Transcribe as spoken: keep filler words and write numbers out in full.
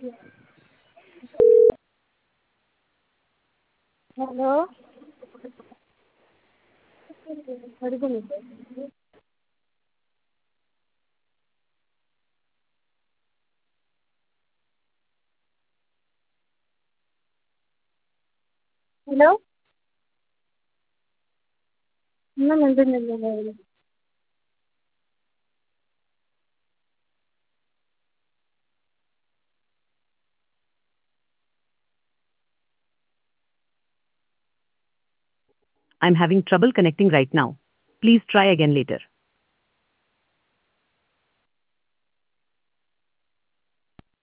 Hello. എടുക്കുന്നില്ലേ? Hello. ഒന്നും മിണ്ടുന്നില്ലല്ലോ. I'm having trouble connecting right now. Please try again later.